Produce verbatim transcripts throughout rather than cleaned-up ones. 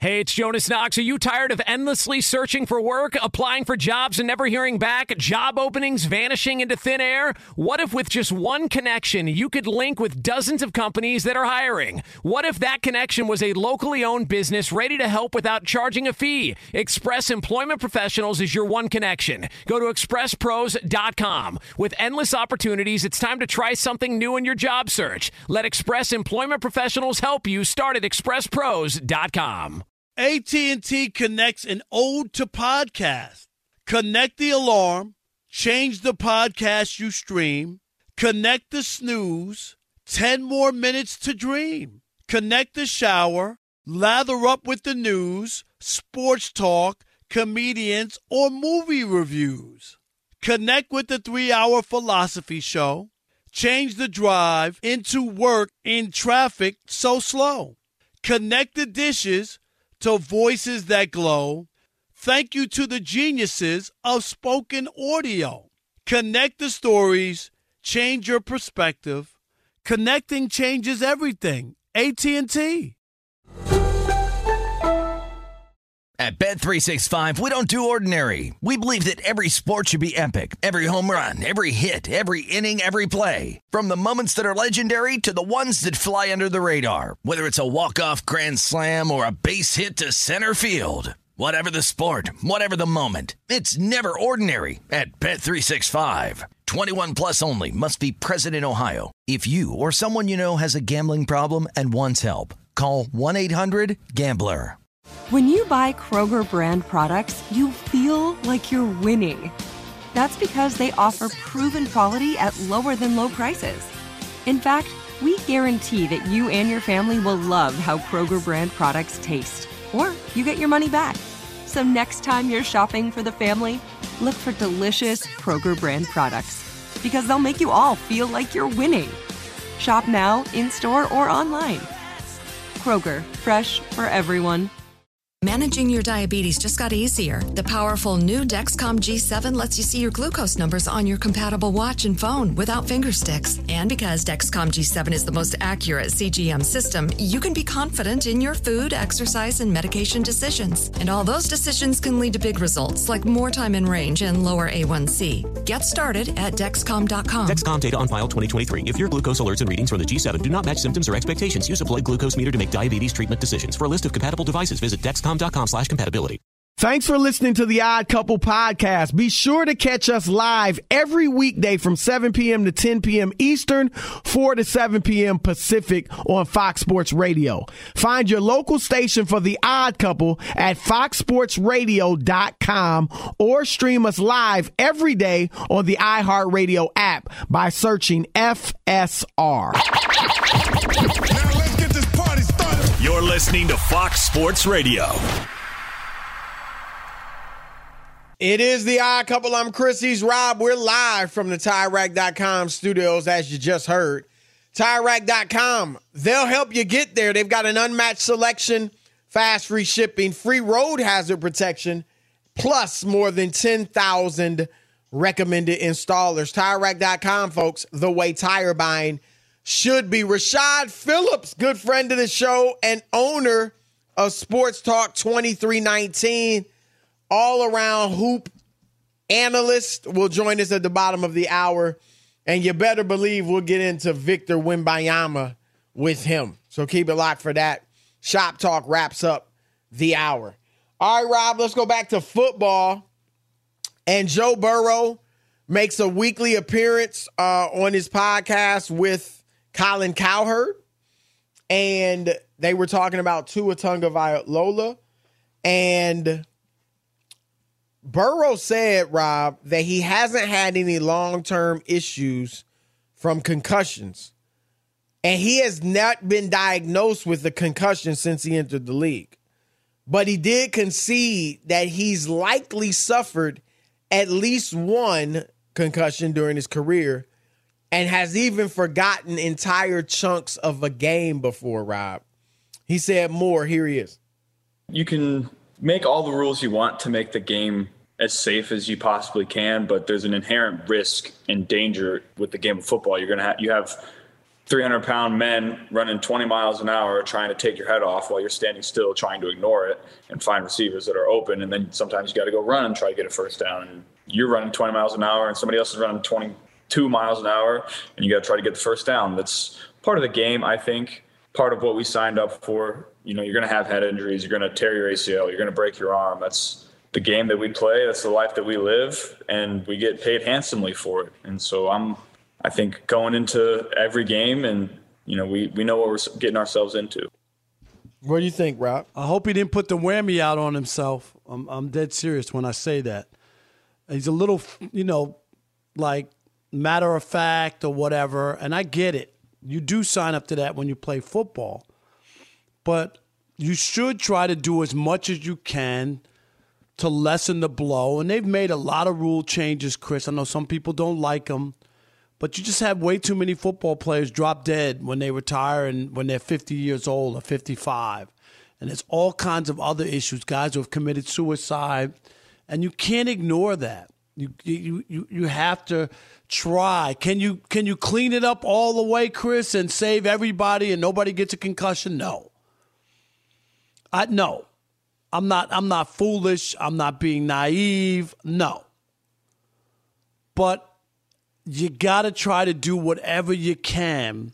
Hey, it's Jonas Knox. Are you tired of endlessly searching for work, applying for jobs and never hearing back, job openings vanishing into thin air? What if with just one connection, you could link with dozens of companies that are hiring? What if that connection was a locally owned business ready to help without charging a fee? Express Employment Professionals is your one connection. Go to express pros dot com. With endless opportunities, it's time to try something new in your job search. Let Express Employment Professionals help you. Start at express pros dot com. A T and T connects an ode to podcast. Connect the alarm, change the podcast you stream, connect the snooze, ten more minutes to dream. Connect the shower, lather up with the news, sports talk, comedians, or movie reviews. Connect with the three-hour philosophy show. Change the drive into work in traffic so slow. Connect the dishes to voices that glow. Thank you to the geniuses of spoken audio. Connect the stories, change your perspective. Connecting changes everything. A T and T. At Bet three sixty-five, we don't do ordinary. We believe that every sport should be epic. Every home run, every hit, every inning, every play. From the moments that are legendary to the ones that fly under the radar. Whether it's a walk-off grand slam or a base hit to center field. Whatever the sport, whatever the moment. It's never ordinary at Bet three sixty-five. twenty-one plus only. Must be present in Ohio. If you or someone you know has a gambling problem and wants help, call one eight hundred gambler. When you buy Kroger brand products, you feel like you're winning. That's because they offer proven quality at lower than low prices. In fact, we guarantee that you and your family will love how Kroger brand products taste, or you get your money back. So next time you're shopping for the family, look for delicious Kroger brand products, because they'll make you all feel like you're winning. Shop now, in-store, or online. Kroger, fresh for everyone. Managing your diabetes just got easier. The powerful new Dexcom G seven lets you see your glucose numbers on your compatible watch and phone without finger sticks. And because Dexcom G seven is the most accurate C G M system, you can be confident in your food, exercise, and medication decisions. And all those decisions can lead to big results, like more time in range and lower A one C. Get started at Dexcom dot com. Dexcom data on file twenty twenty-three. If your glucose alerts and readings from the G seven do not match symptoms or expectations, use a blood glucose meter to make diabetes treatment decisions. For a list of compatible devices, visit Dexcom dot com slash compatibility. Thanks for listening to the Odd Couple podcast. Be sure to catch us live every weekday from seven p.m. to ten p.m. Eastern, four to seven p.m. Pacific on Fox Sports Radio. Find your local station for the Odd Couple at fox sports radio dot com or stream us live every day on the iHeartRadio app by searching F S R. Now let's get this party started. You're listening to Fox Sports Radio. It is the Odd Couple. I'm Chris. He's Rob. We're live from the Tire Rack dot com studios, as you just heard. Tire Rack dot com. They'll help you get there. They've got an unmatched selection, fast free shipping, free road hazard protection, plus more than ten thousand recommended installers. Tire Rack dot com, folks, the way tire buying should be. Rashad Phillips, good friend of the show and owner of Sports Talk twenty-three nineteen. All-around hoop analyst will join us at the bottom of the hour, and you better believe we'll get into Victor Wembanyama with him. So keep it locked for that. Shop Talk wraps up the hour. All right, Rob, let's go back to football. And Joe Burrow makes a weekly appearance uh, on his podcast with Colin Cowherd, and they were talking about Tua Tagovailoa, and Burrow said, Rob, that he hasn't had any long-term issues from concussions. And he has not been diagnosed with a concussion since he entered the league. But he did concede that he's likely suffered at least one concussion during his career and has even forgotten entire chunks of a game before, Rob. He said more. Here he is. You can make all the rules you want to make the game as safe as you possibly can, but there's an inherent risk and danger with the game of football. You're going to have, you have three hundred pound men running twenty miles an hour trying to take your head off while you're standing still trying to ignore it and find receivers that are open. And then sometimes you got to go run and try to get a first down. And you're running twenty miles an hour and somebody else is running twenty-two miles an hour and you got to try to get the first down. That's part of the game, I think, part of what we signed up for. You know, you're going to have head injuries. You're going to tear your A C L. You're going to break your arm. That's the game that we play. That's the life that we live, and we get paid handsomely for it. And so I'm, I think, going into every game, and, you know, we, we know what we're getting ourselves into. What do you think, Rob? I hope he didn't put the whammy out on himself. I'm, I'm dead serious when I say that. He's a little, you know, like matter of fact or whatever, and I get it. You do sign up to that when you play football. But you should try to do as much as you can to lessen the blow. And they've made a lot of rule changes, Chris. I know some people don't like them. But you just have way too many football players drop dead when they retire and when they're fifty years old or fifty-five. And there's all kinds of other issues, guys who have committed suicide. And you can't ignore that. You you you you have to try. Can you can you clean it up all the way, Chris, and save everybody and nobody gets a concussion? No. I no. I'm not I'm not foolish. I'm not being naive. No. But you got to try to do whatever you can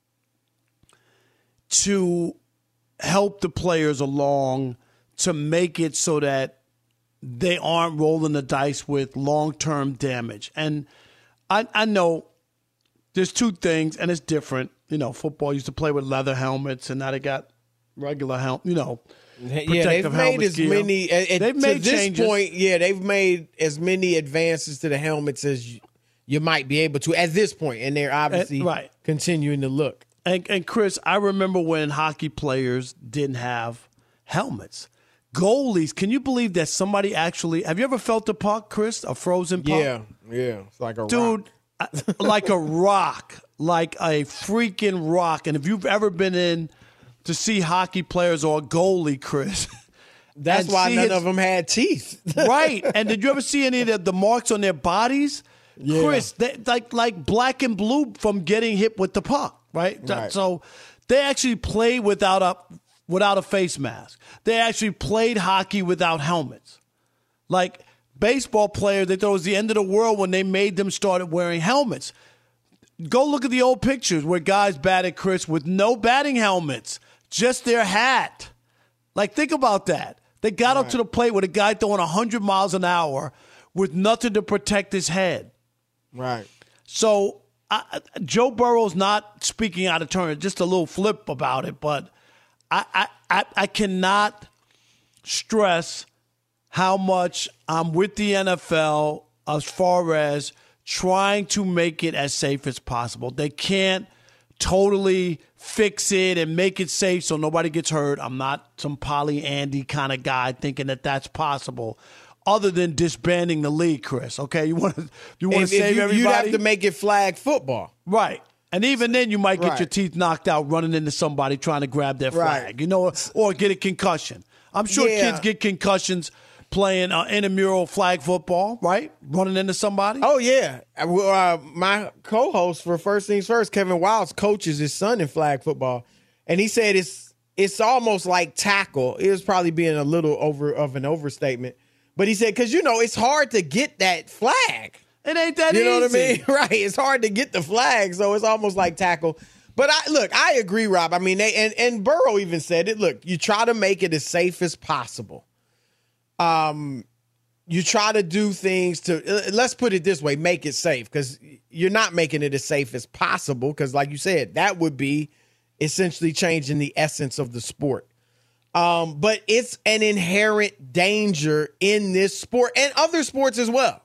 to help the players along, to make it so that they aren't rolling the dice with long-term damage. And I, I know there's two things, and it's different. You know, football used to play with leather helmets, and now they got regular helmet, you know, yeah, they've made as gear. many. At, they've made to this changes. point, yeah, they've made as many advances to the helmets as you, you might be able to at this point, and they're obviously and, right. continuing to look. And, and Chris, I remember when hockey players didn't have helmets. Goalies, can you believe that somebody actually? Have you ever felt a puck, Chris? A frozen puck? Yeah, yeah, it's like a dude, rock. like a rock, like a freaking rock. And if you've ever been in to see hockey players or a goalie, Chris, that's why none his, of them had teeth, right? And did you ever see any of the, the marks on their bodies, yeah. Chris? They, like like black and blue from getting hit with the puck, right? right? So they actually played without a without a face mask. They actually played hockey without helmets. Like baseball players, they thought it was the end of the world when they made them started wearing helmets. Go look at the old pictures where guys batted, Chris, with no batting helmets, just their hat. Like, think about that. They got right. up to the plate with a guy throwing one hundred miles an hour with nothing to protect his head. Right. So I, Joe Burrow's not speaking out of turn. Just a little flip about it, but I, I, I, I cannot stress how much I'm with the N F L as far as trying to make it as safe as possible. They can't totally fix it and make it safe so nobody gets hurt. I'm not some Polly Andy kind of guy thinking that that's possible. Other than disbanding the league, Chris. Okay, you want to you want to save you, everybody. You'd have to make it flag football, right? And even then, you might get right. your teeth knocked out running into somebody trying to grab their flag, right. you know, or get a concussion. I'm sure yeah. kids get concussions playing uh, intramural flag football, right? Running into somebody. Oh yeah, uh, my co-host for First Things First, Kevin Wilds, coaches his son in flag football, and he said it's it's almost like tackle. It was probably being a little over of an overstatement. But he said, because, you know, it's hard to get that flag. It ain't that easy. You know easy. what I mean? Right. It's hard to get the flag, so it's almost like tackle. But, I look, I agree, Rob. I mean, they and, and Burrow even said it. Look, you try to make it as safe as possible. Um, You try to do things to, let's put it this way, make it safe, because you're not making it as safe as possible, because, like you said, that would be essentially changing the essence of the sport. Um, but it's an inherent danger in this sport and other sports as well.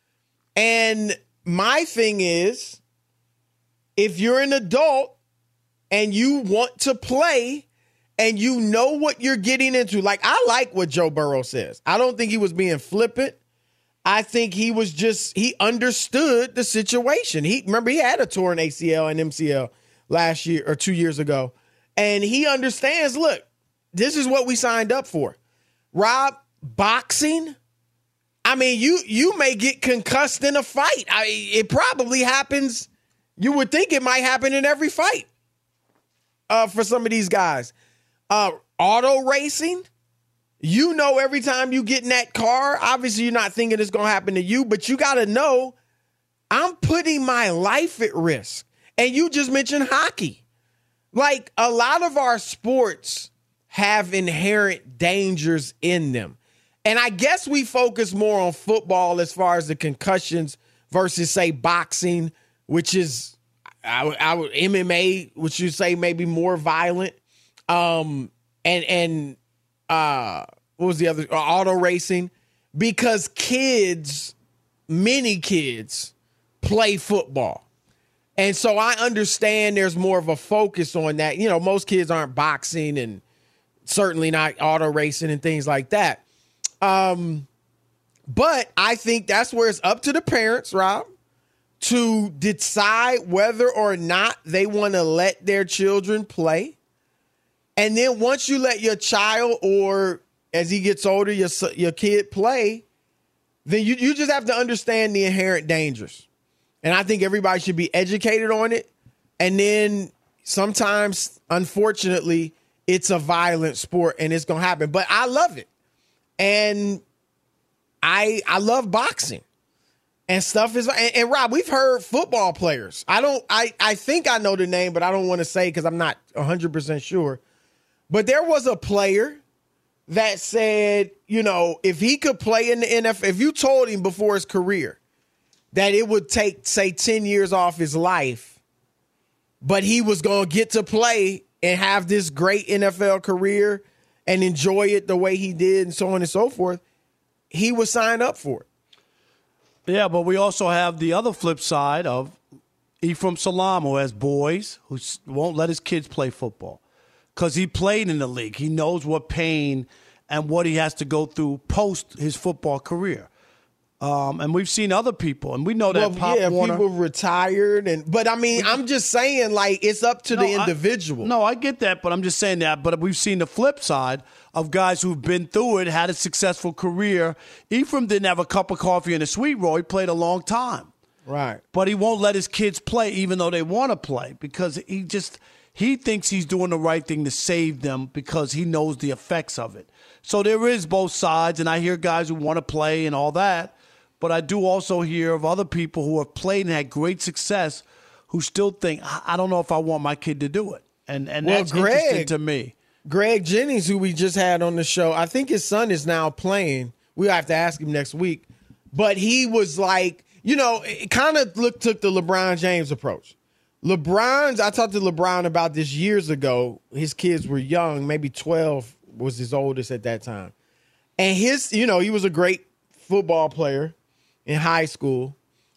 And my thing is, if you're an adult and you want to play and you know what you're getting into, like I like what Joe Burrow says. I don't think he was being flippant. I think he was just, he understood the situation. He remember he had a torn A C L and M C L last year or two years ago. And he understands, look, this is what we signed up for. Rob, boxing, I mean, you you may get concussed in a fight. I, it probably happens You would think it might happen in every fight uh, for some of these guys. Uh, auto racing, you know, every time you get in that car, obviously you're not thinking it's going to happen to you, but you got to know I'm putting my life at risk. And you just mentioned hockey. Like, a lot of our sports have inherent dangers in them. And I guess we focus more on football as far as the concussions versus, say, boxing, which is I would, I would, M M A, which you say maybe more violent. Um, and and uh, what was the other? Uh, auto racing. Because kids, many kids, play football. And so I understand there's more of a focus on that. You know, most kids aren't boxing and certainly not auto racing and things like that. Um, but I think that's where it's up to the parents, Rob, to decide whether or not they want to let their children play. And then once you let your child, or as he gets older, your your kid play, then you, you just have to understand the inherent dangers. And I think everybody should be educated on it. And then sometimes, unfortunately, it's a violent sport and it's going to happen. But I love it. And I I love boxing. And stuff is, and, and Rob, we've heard football players. I don't, I, I think I know the name, but I don't want to say because I'm not one hundred percent sure. But there was a player that said, you know, if he could play in the N F L, if you told him before his career that it would take, say, ten years off his life, but he was going to get to play and have this great N F L career and enjoy it the way he did and so on and so forth, he would sign up for it. Yeah, but we also have the other flip side of Ephraim Salaam, who has boys who won't let his kids play football because he played in the league. He knows what pain and what he has to go through post his football career. Um, and we've seen other people, and we know that well, Pop yeah, Warner. people retired, and but I mean, I'm just saying, like, it's up to no, the individual. I, no, I get that, but I'm just saying that. But we've seen the flip side of guys who've been through it, had a successful career. Ephraim didn't have a cup of coffee and a sweet roll. He played a long time, right? But he won't let his kids play, even though they want to play, because he just he thinks he's doing the right thing to save them because he knows the effects of it. So there is both sides, and I hear guys who want to play and all that. But I do also hear of other people who have played and had great success who still think, I don't know if I want my kid to do it. And and well, that's Greg, interesting to me. Greg Jennings, who we just had on the show, I think his son is now playing. We'll have to ask him next week. But he was like, you know, it kind of look, took the LeBron James approach. LeBron's, I talked to LeBron about this years ago. His kids were young, maybe twelve was his oldest at that time. And his, you know, he was a great football player in high school,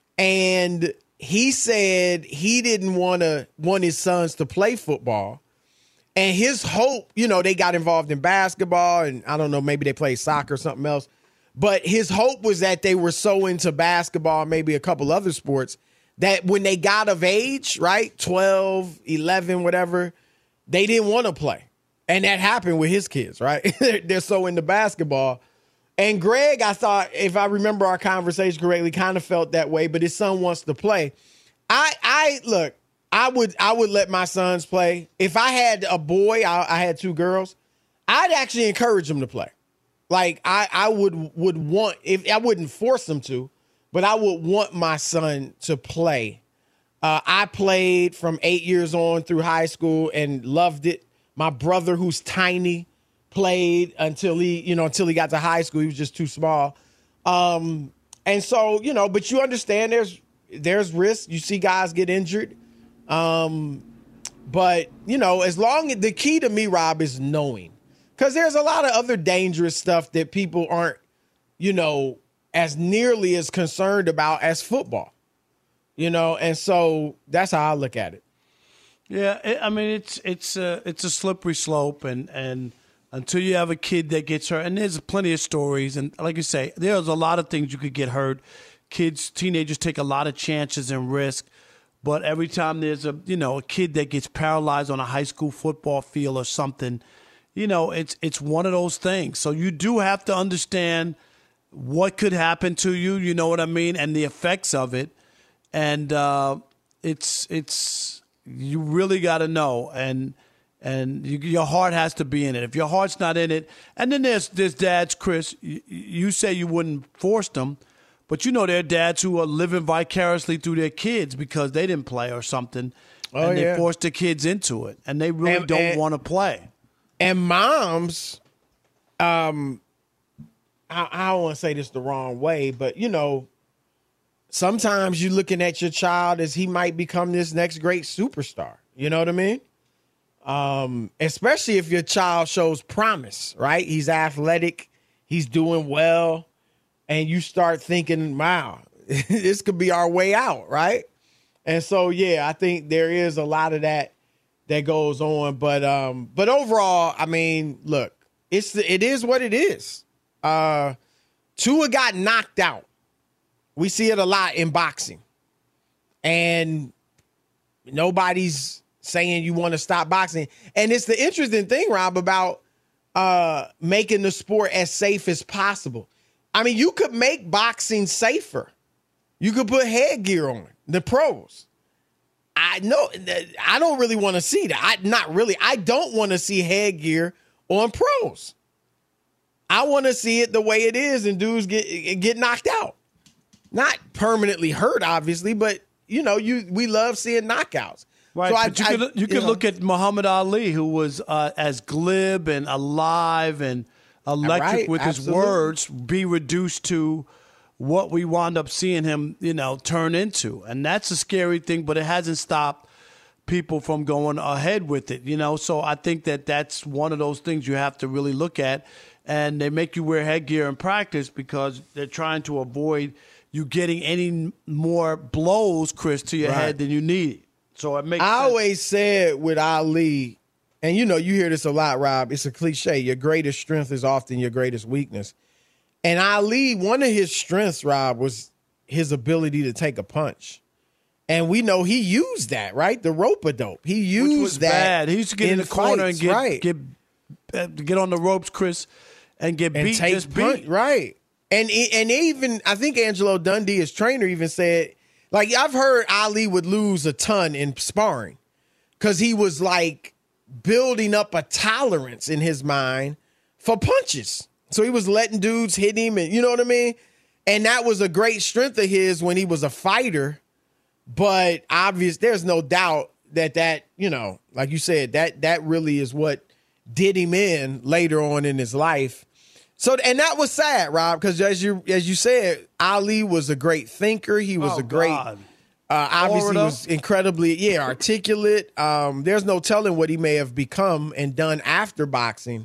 and he said he didn't want to want his sons to play football, and his hope, you know, they got involved in basketball, and I don't know, maybe they played soccer or something else, but his hope was that they were so into basketball, maybe a couple other sports, that when they got of age, right, twelve, eleven, whatever, they didn't want to play, and that happened with his kids, right? They're so into basketball. And Greg, I thought, if I remember our conversation correctly, kind of felt that way, but his son wants to play. I, I look, I would, I would let my sons play. If I had a boy, I, I had two girls, I'd actually encourage them to play. Like I, I would, would want, if I wouldn't force them to, but I would want my son to play. Uh, I played from eight years on through high school and loved it. My brother, who's tiny, played until he, you know, until he got to high school. He was just too small. Um, and so, you know, but you understand there's there's risk. You see guys get injured. Um, but, you know, as long as the key to me, Rob, is knowing. Because there's a lot of other dangerous stuff that people aren't, you know, as nearly as concerned about as football. You know, and so that's how I look at it. Yeah, it, I mean, it's it's a, it's a slippery slope, and and until you have a kid that gets hurt, and there's plenty of stories, and like you say, there's a lot of things you could get hurt. Kids, teenagers take a lot of chances and risk, but every time there's a, you know, a kid that gets paralyzed on a high school football field or something, you know, it's it's one of those things. So you do have to understand what could happen to you, you know what I mean, and the effects of it. And, uh, it's it's you really got to know, and and you, your heart has to be in it. If your heart's not in it, and then there's there's dads, Chris. You, you say you wouldn't force them, but you know there are dads who are living vicariously through their kids because they didn't play or something, oh, and they yeah. force their kids into it, and they really and, don't want to play. And moms, um, I, I don't want to say this the wrong way, but you know. Sometimes you're looking at your child as he might become this next great superstar. You know what I mean? Um, especially if your child shows promise, right? He's athletic, he's doing well, and you start thinking, wow, this could be our way out, right? And so, yeah, I think there is a lot of that that goes on. But um, but overall, I mean, look, it's it is what it is. Uh, Tua got knocked out. We see it a lot in boxing. And nobody's saying you want to stop boxing. And it's the interesting thing, Rob, about uh, making the sport as safe as possible. I mean, you could make boxing safer. You could put headgear on the pros. I know I don't really want to see that. I not really. I don't want to see headgear on pros. I want to see it the way it is and dudes get get knocked out. Not permanently hurt, obviously, but you know, you we love seeing knockouts. Right, so I, but you I, can, you you can know. look at Muhammad Ali, who was uh, as glib and alive and electric right, with absolutely. his words, be reduced to what we wound up seeing him, you know, turn into. And that's a scary thing, but it hasn't stopped people from going ahead with it, you know. So I think that that's one of those things you have to really look at. And they make you wear headgear in practice because they're trying to avoid you getting any more blows, Chris, to your right. head than you need. So it makes I sense. always said with Ali, and you know, you hear this a lot, Rob, it's a cliche. Your greatest strength is often your greatest weakness. And Ali, one of his strengths, Rob, was his ability to take a punch. And we know he used that, right? The rope-a-dope. He used Which was that. bad. He used to get in, in the corner fights, and get, right. get, uh, get on the ropes, Chris, and get and beat. take Just punch, beat. right. And and even, I think Angelo Dundee, his trainer, even said, like, I've heard Ali would lose a ton in sparring because he was, like, building up a tolerance in his mind for punches. So he was letting dudes hit him, and you know what I mean? And that was a great strength of his when he was a fighter. But obvious, there's no doubt that that, you know, like you said, that that really is what did him in later on in his life. So, and that was sad, Rob, because as you as you said, Ali was a great thinker. He was Oh, a great, uh, obviously Orator. was incredibly, yeah, articulate. Um, there's no telling what he may have become and done after boxing.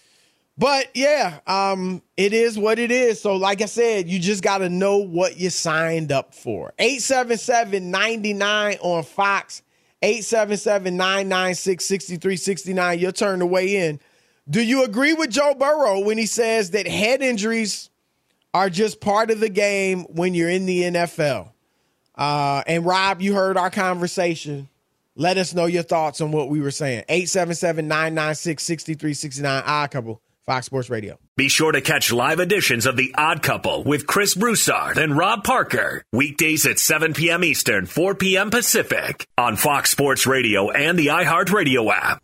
But yeah, um, it is what it is. So like I said, you just got to know what you signed up for. eight seven seven, nine nine on Fox, eight seven seven, nine nine six, six three six nine. Your turn to weigh in. Do you agree with Joe Burrow when he says that head injuries are just part of the game when you're in the N F L? Uh, and Rob, you heard our conversation. Let us know your thoughts on what we were saying. eight seven seven, nine nine six, six three six nine. Odd Couple, Fox Sports Radio. Be sure to catch live editions of The Odd Couple with Chris Broussard and Rob Parker. Weekdays at seven p.m. Eastern, four p.m. Pacific on Fox Sports Radio and the iHeartRadio app.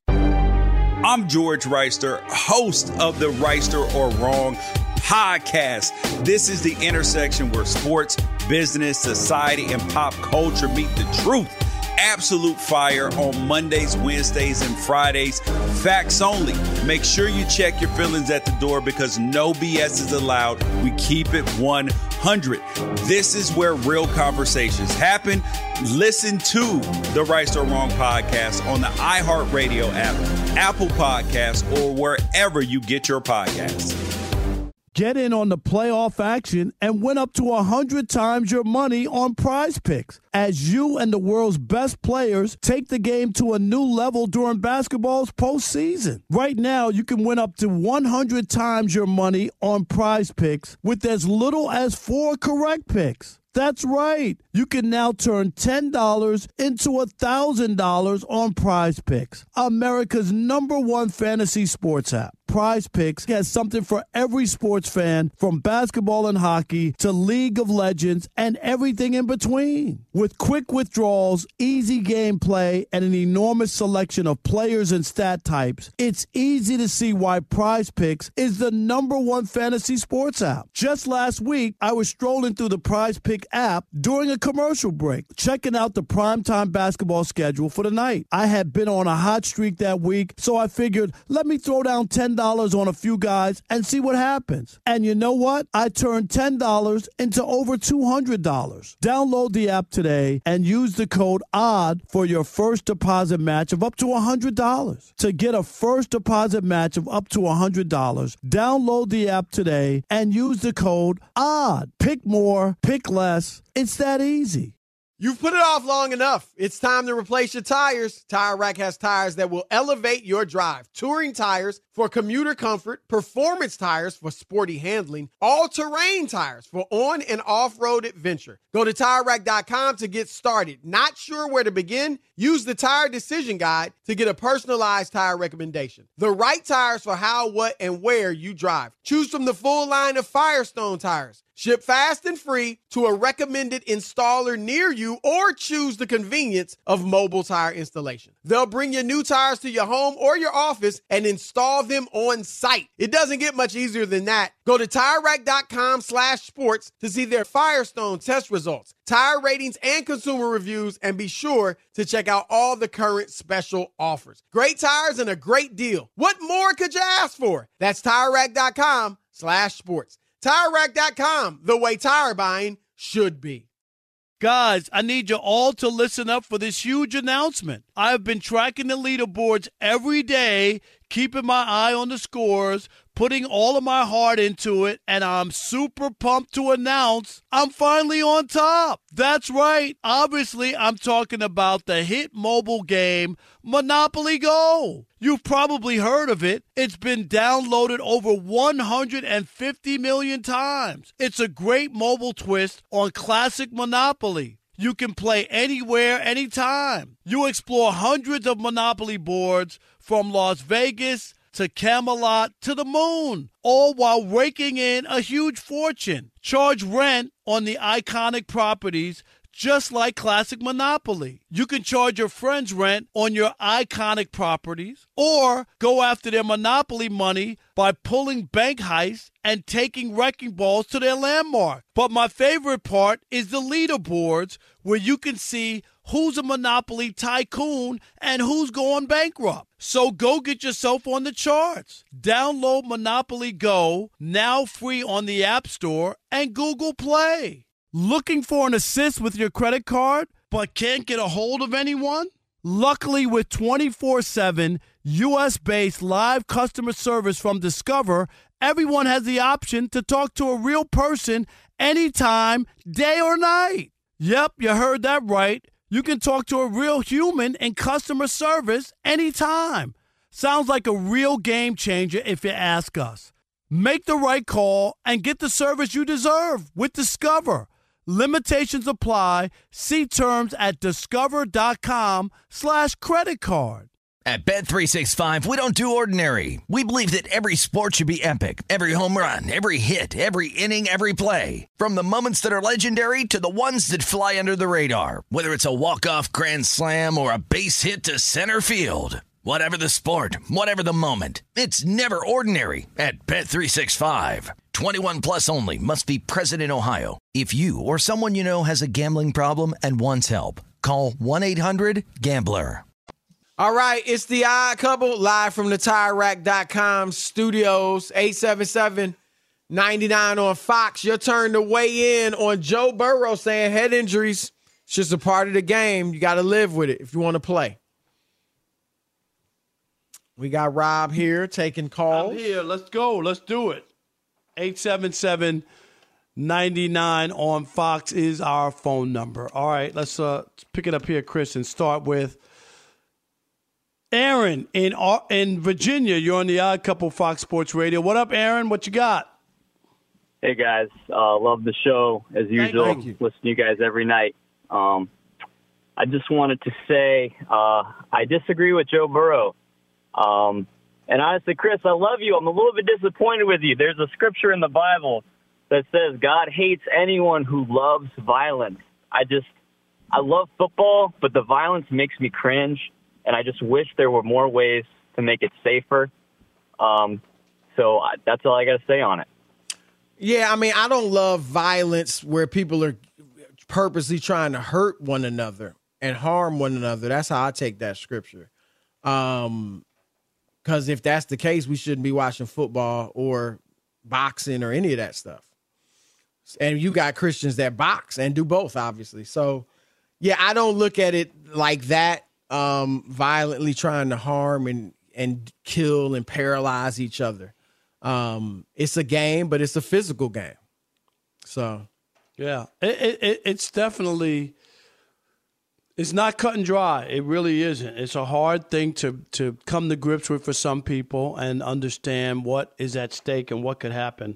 I'm George Reister, host of the Reister or Wrong podcast. This is the intersection where sports, business, society, and pop culture meet the truth. Absolute fire on Mondays, Wednesdays, and Fridays. Facts only. Make sure you check your feelings at the door because no B S is allowed. We keep it one hundred. This is where real conversations happen. Listen to the Right or Wrong podcast on the iHeartRadio app, Apple Podcasts, or wherever you get your podcasts. Get in on the playoff action and win up to one hundred times your money on Prize Picks as you and the world's best players take the game to a new level during basketball's postseason. Right now, you can win up to one hundred times your money on Prize Picks with as little as four correct picks. That's right. You can now turn ten dollars into one thousand dollars on Prize Picks, America's number one fantasy sports app. Prize Picks has something for every sports fan, from basketball and hockey to League of Legends and everything in between. With quick withdrawals, easy gameplay, and an enormous selection of players and stat types, it's easy to see why Prize Picks is the number one fantasy sports app. Just last week, I was strolling through the Prize Pick app during a commercial break, checking out the primetime basketball schedule for the night. I had been on a hot streak that week, so I figured, let me throw down ten dollars on a few guys and see what happens. And you know what? I turned ten dollars into over two hundred dollars. Download the app today and use the code ODD for your first deposit match of up to one hundred dollars. To get a first deposit match of up to one hundred dollars, download the app today and use the code ODD. Pick more, pick less. It's that easy. You've put it off long enough. It's time to replace your tires. Tire Rack has tires that will elevate your drive. Touring tires for commuter comfort, performance tires for sporty handling, all-terrain tires for on- and off-road adventure. Go to Tire Rack dot com to get started. Not sure where to begin? Use the Tire Decision Guide to get a personalized tire recommendation. The right tires for how, what, and where you drive. Choose from the full line of Firestone tires. Ship fast and free to a recommended installer near you, or choose the convenience of mobile tire installation. They'll bring your new tires to your home or your office and install them on site. It doesn't get much easier than that. Go to Tire Rack dot com slash sports to see their Firestone test results, tire ratings, and consumer reviews, and be sure to check out all the current special offers. Great tires and a great deal. What more could you ask for? That's Tire Rack dot com slash sports. Tire Rack dot com, the way tire buying should be. Guys, I need you all to listen up for this huge announcement. I've been tracking the leaderboards every day, keeping my eye on the scores, putting all of my heart into it, and I'm super pumped to announce I'm finally on top. That's right. Obviously, I'm talking about the hit mobile game, Monopoly Go. You've probably heard of it. It's been downloaded over one hundred fifty million times. It's a great mobile twist on classic Monopoly. You can play anywhere, anytime. You explore hundreds of Monopoly boards from Las Vegas to Camelot to the moon, all while raking in a huge fortune. Charge rent on the iconic properties just like classic Monopoly. You can charge your friends rent on your iconic properties, or go after their Monopoly money by pulling bank heists and taking wrecking balls to their landmark. But my favorite part is the leaderboards, where you can see who's a Monopoly tycoon and who's going bankrupt. So go get yourself on the charts. Download Monopoly Go, now free on the App Store and Google Play. Looking for an assist with your credit card but can't get a hold of anyone? Luckily, with twenty-four seven U S-based live customer service from Discover, everyone has the option to talk to a real person anytime, day or night. Yep, you heard that right. You can talk to a real human in customer service anytime. Sounds like a real game changer if you ask us. Make the right call and get the service you deserve with Discover. Limitations apply. See terms at discover.com slash credit card. At Bet three sixty-five, we don't do ordinary. We believe that every sport should be epic. Every home run, every hit, every inning, every play. From the moments that are legendary to the ones that fly under the radar. Whether it's a walk-off grand slam or a base hit to center field. Whatever the sport, whatever the moment, it's never ordinary at Bet three sixty-five. twenty-one plus only. Must be present in Ohio. If you or someone you know has a gambling problem and wants help, call one eight hundred gambler. All right, it's the Odd Couple, live from the Tire Rack dot com studios, eight seven seven, nine nine on Fox. Your turn to weigh in on Joe Burrow saying head injuries, it's just a part of the game. You got to live with it if you want to play. We got Rob here taking calls. I'm here. Let's go. Let's do it. eight seven seven, nine nine on Fox is our phone number. All right, let's uh, pick it up here, Chris, and start with Aaron in in Virginia. You're on the Odd Couple Fox Sports Radio. What up, Aaron? What you got? Hey, guys. Uh, love the show, as usual. Thank you. Listen to you guys every night. Um, I just wanted to say uh, I disagree with Joe Burrow. Um, And honestly, Chris, I love you. I'm a little bit disappointed with you. There's a scripture in the Bible that says God hates anyone who loves violence. I just, I love football, but the violence makes me cringe, and I just wish there were more ways to make it safer. Um, so I, that's all I got to say on it. Yeah, I mean, I don't love violence where people are purposely trying to hurt one another and harm one another. That's how I take that scripture. Um, because if that's the case, we shouldn't be watching football or boxing or any of that stuff. And you got Christians that box and do both, obviously. So, yeah, I don't look at it like that, um, violently trying to harm and, and kill and paralyze each other. Um, it's a game, but it's a physical game. So, yeah, it, it, it's definitely, it's not cut and dry. It really isn't. It's a hard thing to, to come to grips with for some people and understand what is at stake and what could happen.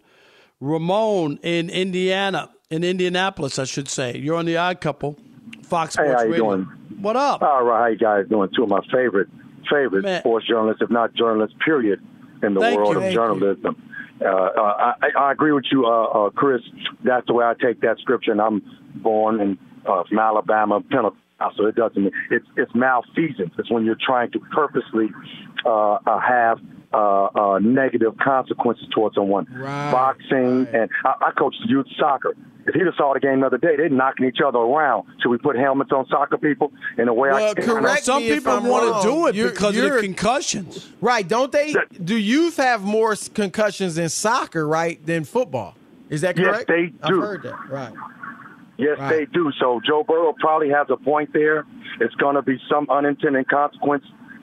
Ramon in Indiana, in Indianapolis, I should say. You're on the Odd Couple, Fox Sports Hey, how you Radio. doing? What up? All right, how you guys doing? Two of my favorite favorite Man. sports journalists, if not journalists, period, in the Thank world you. of Thank journalism. Uh, uh, I, I agree with you, uh, uh, Chris. That's the way I take that scripture. And I'm born in uh, from Alabama, Pentecostal. It doesn't. It's it's malfeasance. It's when you're trying to purposely uh, uh, have uh, uh, negative consequences towards someone. Right, Boxing right. and I, I coached youth soccer. If he'd have saw the game the other day, they're knocking each other around. Should we put helmets on soccer people in a way? Well, I correct Some me if people I'm want wrong. to do it You're- because of you're- the concussions. Right, don't they? Do youth have more s- concussions in soccer, right, than football? Is that Yes, correct? they I've do. heard that. Right. Yes, Right. they do. So Joe Burrow probably has a point there. It's going to be some unintended consequence.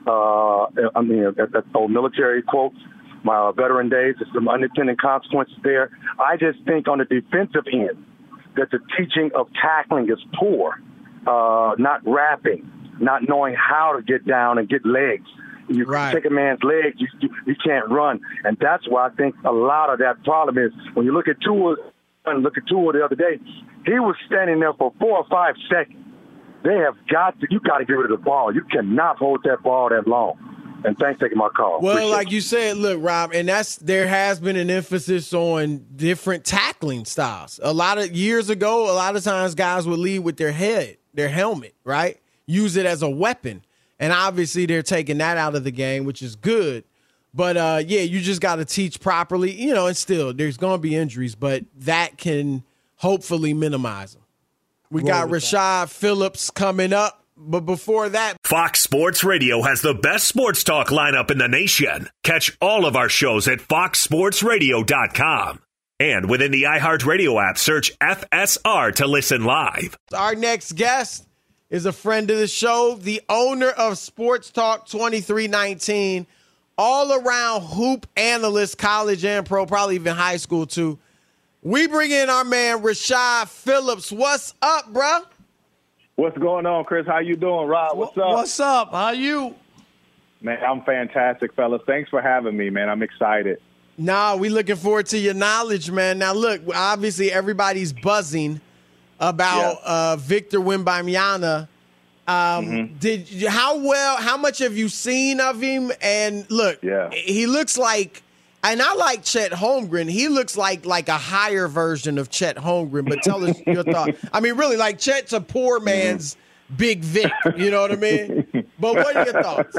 Uh, I mean, that- that's old military quotes. My veteran days, there's some unintended consequences there. I just think on the defensive end that the teaching of tackling is poor, uh, not wrapping, not knowing how to get down and get legs. You Right. take a man's legs, you, you you can't run, and that's why I think a lot of that problem is when you look at Tua and look at Tua the other day, he was standing there for four or five seconds. They have got to, you got to get rid of the ball. You cannot hold that ball that long. And thanks for taking my call. Well, Appreciate like it. you said, look, Rob, and that's there has been an emphasis on different tackling styles. A lot of years ago, a lot of times guys would lead with their head, their helmet, right? Use it as a weapon. And obviously they're taking that out of the game, which is good. But, uh, yeah, you just got to teach properly, you know, and still there's going to be injuries, but that can hopefully minimize them. We Roll got with Rashad Phillips coming up. But before that, Fox Sports Radio has the best sports talk lineup in the nation. Catch all of our shows at fox sports radio dot com. And within the iHeartRadio app, search F S R to listen live. our next guest is a friend of the show, the owner of Sports Talk twenty-three nineteen, all around hoop analyst, college and pro, probably even high school too. We bring in our man, Rashad Phillips. What's up, bruh? What's going on, Chris? How you doing, Rob? What's up? What's up? How you? Man, I'm fantastic, fellas. Thanks for having me, man. I'm excited. Nah, we looking forward to your knowledge, man. Now, look, obviously everybody's buzzing about Yeah. uh, Victor Wembanyama. Um, Mhm. Did you, how well? How much have you seen of him? And look, Yeah. he looks like, and I like Chet Holmgren. He looks like like a higher version of Chet Holmgren. But tell us your thought. I mean, really, like Chet's a poor man's Big Vic. You know what I mean? But what are your thoughts?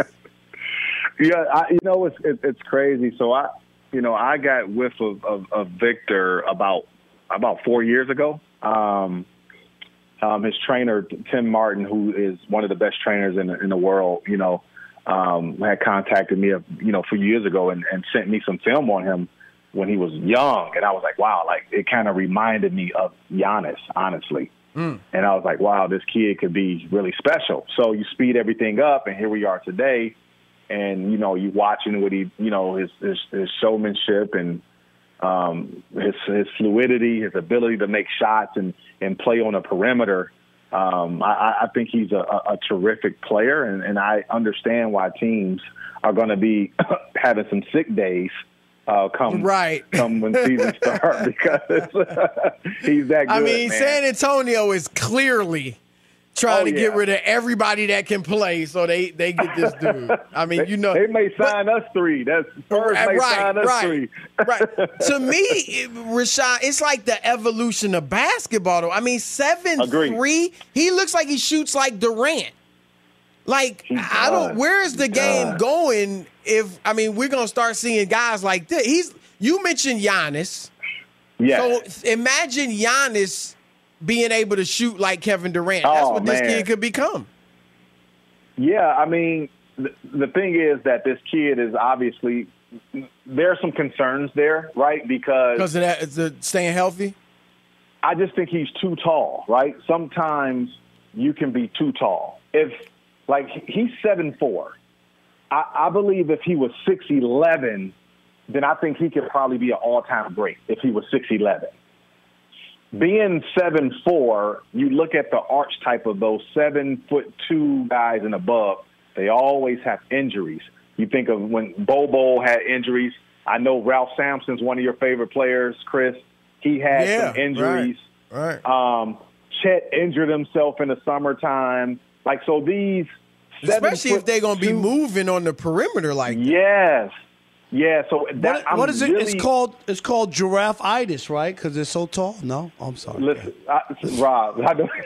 Yeah, I, you know, it's it, it's crazy. So I, you know, I got whiff of, of, of Victor about about four years ago. Um, um, his trainer Tim Martin, who is one of the best trainers in the, in the world, you know, um, had contacted me, you know, a few years ago and, and sent me some film on him when he was young, and I was like, wow, like it kind of reminded me of Giannis, honestly. Mm. And I was like, wow, this kid could be really special. So you speed everything up, and here we are today. And, you know, you watching what he, you know, his, his, his showmanship and um, his, his fluidity, his ability to make shots and, and play on a perimeter. Um, I, I think he's a, a terrific player, and, and I understand why teams are going to be having some sick days uh, come right. come when season starts because he's that good. I mean, man. San Antonio is clearly trying oh, to yeah. get rid of everybody that can play so they, they get this dude. I mean, they, you know. They may sign but, us three. That's Spurs right, may right, sign us right, three. right. To me, it, Rashad, it's like the evolution of basketball, though. I mean, seven three, he looks like he shoots like Durant. Like, He I don't – where is the He game does. going if – I mean, we're going to start seeing guys like this. He's You mentioned Giannis. Yeah. So imagine Giannis being able to shoot like Kevin Durant. That's Oh, what this man. kid could become. Yeah, I mean, the, the thing is that this kid is obviously there are some concerns there, right? Because Because of that, it's the staying healthy? I just think he's too tall, right? Sometimes you can be too tall. If like he's seven four, I, I believe if he was six eleven, then I think he could probably be an all time great if he was six eleven. Being seven four, you look at the archetype of those seven foot two guys and above, they always have injuries. You think of when Bobo had injuries. I know Ralph Sampson's one of your favorite players, Chris. He had Yeah, some injuries. Right. Um, Chet injured himself in the summertime. Like, so these Especially if they're going to be two- moving on the perimeter like that. Yes. Yeah, so that, What, I'm what is it? really, It's called it's called giraffe-itis, right? Because they're so tall. No, I'm sorry. Listen, I, Rob, I don't,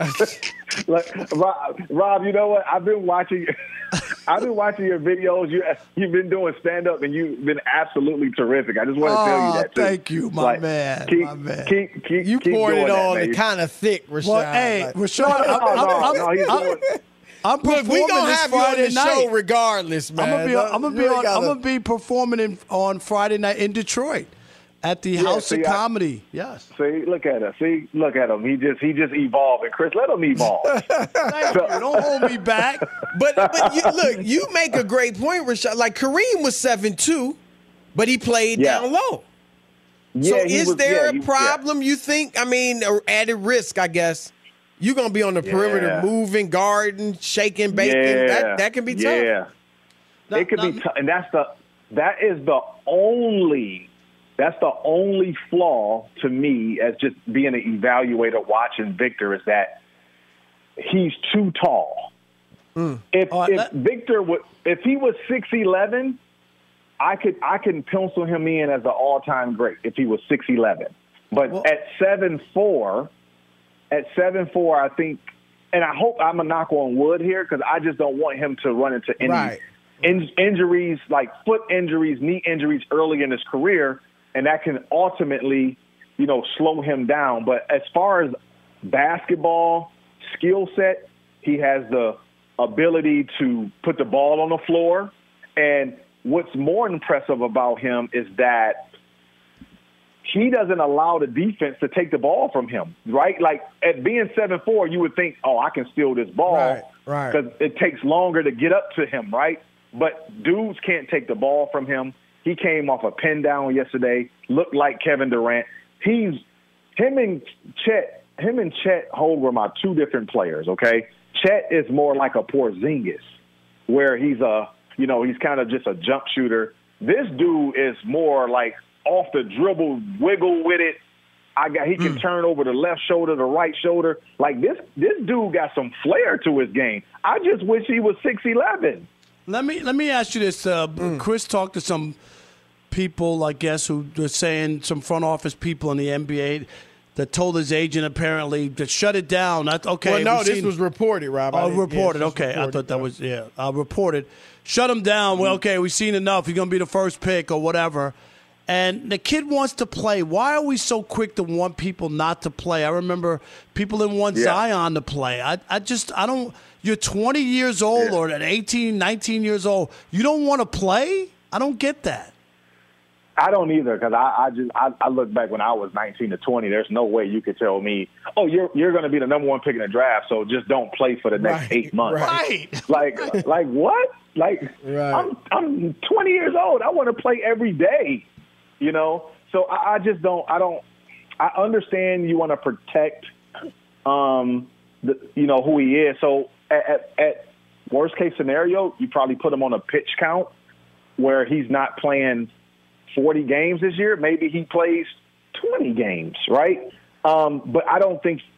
like, Rob, Rob, you know what? I've been watching. I've been watching your videos. You you've been doing stand up, and you've been absolutely terrific. I just want to oh, tell you that too. Thank you, my Like, man. Keep, my man. keep, keep, You keep poured doing it that, on man. kind of thick, Rashad. Well, hey, Like, Rashad, No, I'm, no, I'm, no, I'm, no, he's I'm, doing- I'm Look, performing we gonna this have you on Friday the night. show regardless, man. I'm gonna be, I'm gonna be You on. gotta- I'm gonna be performing in, on Friday night in Detroit at the Yeah, House see, of I- Comedy. Yes. See, look at him. See, look at him. He just he just evolved. And Chris, let him evolve. Thank you. Don't hold me back. But but you, look, you make a great point, Rashad. Like Kareem was seven two, but he played Yeah. down low. Yeah, So he is was- there yeah, a he- yeah. problem, you think? I mean, or added risk, I guess. You're going to be on the perimeter Yeah. moving, guarding, shaking, baking. Yeah. That, that can be tough. Yeah, Now- it could now- be tough, and that's the that is the only that's the only flaw to me as just being an evaluator watching Victor is that he's too tall. Mm. If All right, if let- Victor would if he was six eleven, I could I can pencil him in as an all time great if he was six eleven. But Well- at seven four. At seven four, I think, and I hope I'm a knock on wood here because I just don't want him to run into any Right. in, injuries, like foot injuries, knee injuries early in his career, and that can ultimately, you know, slow him down. But as far as basketball skill set, he has the ability to put the ball on the floor. And what's more impressive about him is that he doesn't allow the defense to take the ball from him, right? Like at being seven four, you would think, oh, I can steal this ball Right, right. because it takes longer to get up to him, right? But dudes can't take the ball from him. He came off a pin down yesterday, looked like Kevin Durant. He's him and Chet. Him and Chet Holmgren were my two different players. Okay, Chet is more like a Porzingis, where he's a you know he's kind of just a jump shooter. This dude is more like off the dribble, wiggle with it. I got he can Mm. turn over the left shoulder, the right shoulder. Like this, this dude got some flair to his game. I just wish he was six eleven. Let me let me ask you this. Uh, Chris talked to some people, I guess, who were saying some front office people in the N B A that told his agent apparently to shut it down. I, okay, Well, no, we've this seen- was reported, Rob. I Oh, didn't- reported. yeah, this was Okay, I reported, thought that yeah. was yeah. Uh, reported. Shut him down. Well, okay, we've seen enough. He's going to be the first pick or whatever. And the kid wants to play. Why are we so quick to want people not to play? I remember people didn't want Yeah. Zion to play. I, I just, I don't. You're twenty years old or at eighteen, nineteen years old. You don't want to play? I don't get that. I don't either because I, I just I, I look back when I was nineteen to twenty. There's no way you could tell me, oh, you're you're going to be the number one pick in the draft, so just don't play for the next Right, eight months. Right. Like like what? Like Right. I'm I'm twenty years old. I want to play every day. You know, so I, I just don't. I don't. I understand you want to protect, um, the you know who he is. So at, at, at worst case scenario, you probably put him on a pitch count where he's not playing forty games this year. Maybe he plays twenty games, right? Um, but I don't think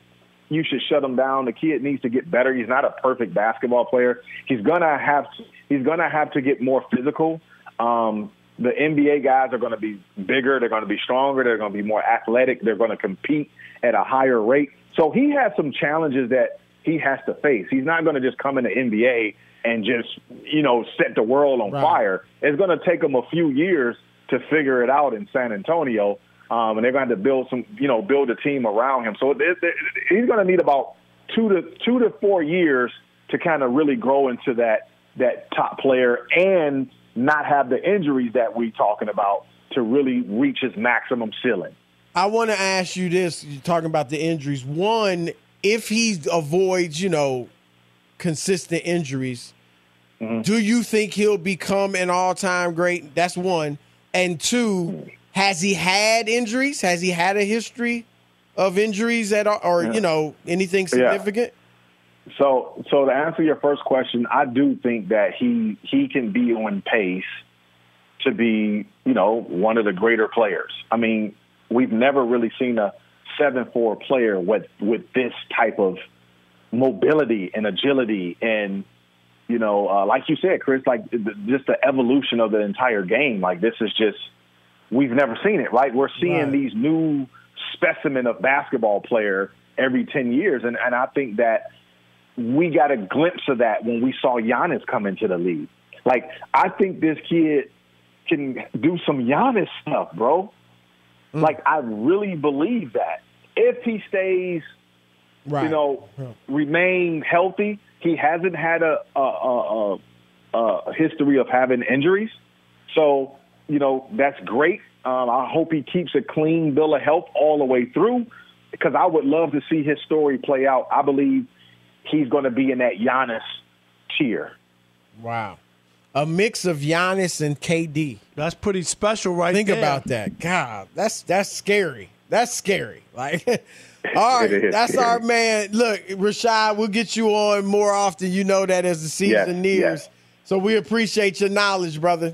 you should shut him down. The kid needs to get better. He's not a perfect basketball player. He's gonna have to, he's gonna have to get more physical. Um, the N B A guys are going to be bigger. They're going to be stronger. They're going to be more athletic. They're going to compete at a higher rate. So he has some challenges that he has to face. He's not going to just come in the N B A and just, you know, set the world on right. fire. It's going to take him a few years to figure it out in San Antonio. Um, and they're going to have to build some, you know, build a team around him. So it, it, he's going to need about two to two to four years to kind of really grow into that that top player and not have the injuries that we're talking about to really reach his maximum ceiling. I want to ask you this. You're talking about the injuries. One, if he avoids, you know, consistent injuries, mm-hmm. do you think he'll become an all-time great? That's one. And two, has he had injuries? Has he had a history of injuries at all, or, yeah. you know, anything significant? Yeah. So, so to answer your first question, I do think that he he can be on pace to be, you know, one of the greater players. I mean, we've never really seen a seven four player with with this type of mobility and agility and, you know, uh, like you said, Chris, like just the evolution of the entire game. Like this is just, we've never seen it, right? We're seeing right. these new specimen of basketball player every ten years. And, and I think that we got a glimpse of that when we saw Giannis come into the league. Like, I think this kid can do some Giannis stuff, bro. Mm. Like, I really believe that. If he stays, right. you know, yeah. remain healthy, he hasn't had a, a, a, a, a history of having injuries. So, you know, that's great. Um, I hope he keeps a clean bill of health all the way through because I would love to see his story play out. I believe he's going to be in that Giannis tier. Wow. A mix of Giannis and K D. That's pretty special right Think there. Think about that. God, that's that's scary. That's scary. Like, all right, that's scary. Our man. Look, Rashad, we'll get you on more often. You know that as the season yes, nears. Yes. So we appreciate your knowledge, brother.